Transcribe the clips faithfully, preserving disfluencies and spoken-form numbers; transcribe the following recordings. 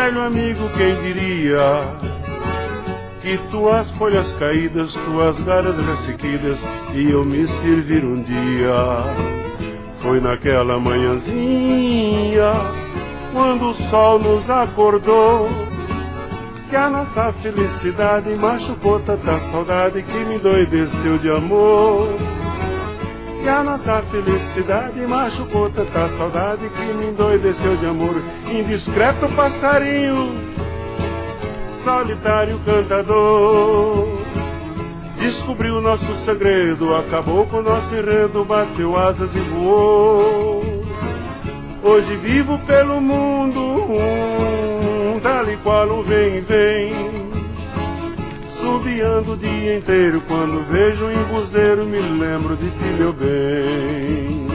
velho amigo, quem diria que tuas folhas caídas, tuas galhas ressequidas iam me servir um dia. Foi naquela manhãzinha, quando o sol nos acordou, que a nossa felicidade machucou tanta saudade que me endoideceu de amor. Que a nossa felicidade machucou tanta saudade que me endoideceu de amor. Indiscreto passarinho, solitário cantador, descobriu nosso segredo, acabou com nosso enredo, bateu asas e voou. Hoje vivo pelo mundo, um, tal e qual um vem e vem, subiando o dia inteiro. Quando vejo um embuzeiro, me lembro de ti, meu bem.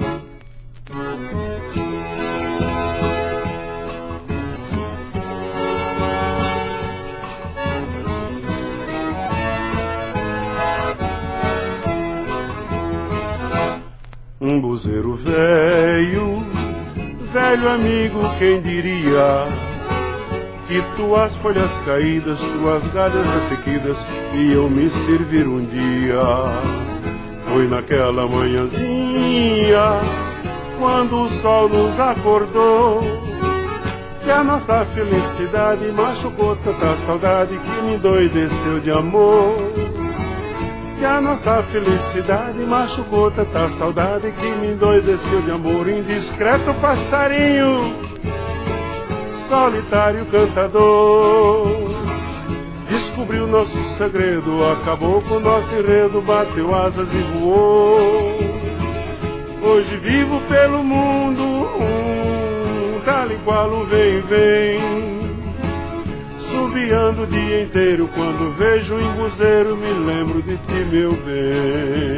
Um buzeiro velho, velho amigo, quem diria que tuas folhas caídas, tuas galhas ressequidas iam me servir um dia. Foi naquela manhãzinha, quando o sol nos acordou, que a nossa felicidade machucou tanta saudade que me endoideceu de amor. Que a nossa felicidade machucou tanta saudade que me endoideceu de amor. Indiscreto passarinho, solitário cantador, descobriu nosso segredo, acabou com nosso enredo, bateu asas e voou. Hoje vivo pelo mundo, um, tal e qual um vem e vem, subiando o dia inteiro. Quando vejo um embuzeiro, me lembro de ti, meu bem.